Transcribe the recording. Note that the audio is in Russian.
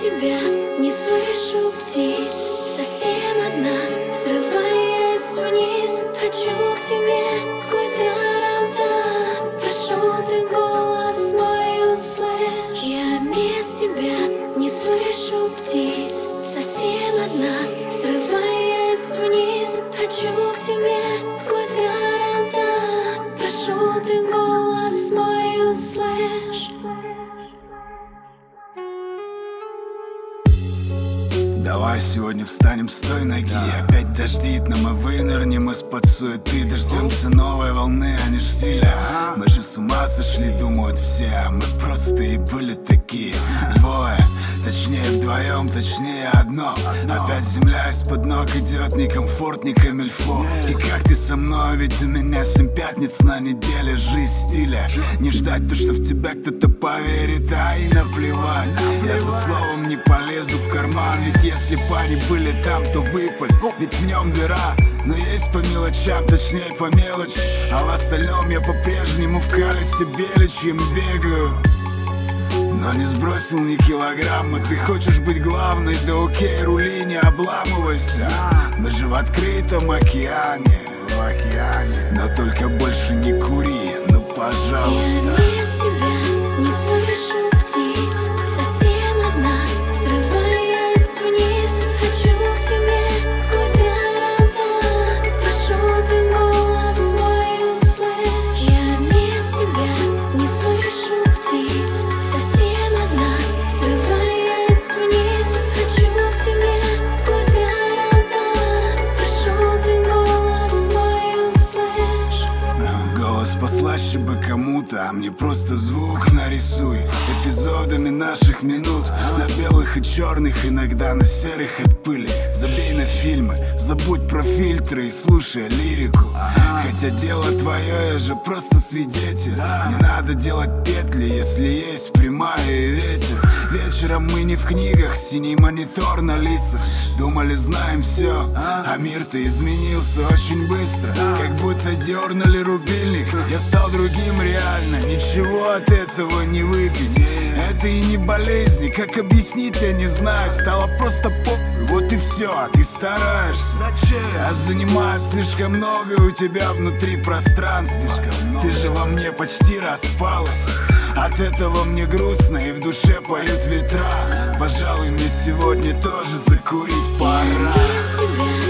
тебя не слышу птиц, совсем одна, срываясь вниз. Хочу к тебе сквозь города, прошу, ты голос мой услышь. Я без тебя не слышу птиц, совсем одна, срываясь вниз. Хочу к тебе сквозь города, прошу, ты голос мой услышь. Давай сегодня встанем с той ноги. Опять дождит, но мы вынырнем из-под суеты. Дождемся новой волны, а не штиля. Мы же с ума сошли, думают все, а мы просто и были такие. Двое, точнее вдвоем, точнее одно. Опять земля из-под ног идет, ни комфорт, ни камильфо. И как ты со мной, ведь у меня 7 пятниц на неделе. Жизнь стиля, не ждать то, что в тебя кто-то поверит, а и наплевать. Я за словом не полезу в карман, ведь если парни были там, то выпали, ведь в нем дыра. Но есть по мелочам, точнее по мелочи. А в остальном я по-прежнему в колесе беличьим бегаю, но не сбросил ни килограмма. Ты хочешь быть главной, да окей, рули, не обламывайся. Мы же в открытом океане, но только больше не кури, ну пожалуйста. Я без тебя не слышу птиц, совсем одна, срываясь вниз. Хочу к тебе сквозь города, прошу, ты голос мой услышь. Я без тебя не слышу птиц, совсем одна, срываясь вниз. Хочу к тебе сквозь города, прошу, ты голос мой услышь. Голос послаще бы кому-то, а мне просто звук нарисуй эпизодами наших минут, на белых и черных, иногда на серых от пыли. Забей на фильмы, забудь про фильтры и слушай лирику. Хотя дело твое, я же просто свидетель. Не надо делать петли, если есть прямая и ветер. Вечером мы не в книгах, синий монитор на лицах. Думали, знаем все, а мир-то изменился очень быстро. Как будто дернули рубильник, я стал другим реально. Ничего от этого не выпить, это и не болезни, как объяснить, я не знаю. Стало просто похуй, вот и все, а ты стараешься. Я занимаю слишком много, у тебя внутри пространства. Ты же во мне почти распалась. От этого мне грустно и в душе поют ветра. Пожалуй, мне сегодня тоже закурить пора. Я без тебя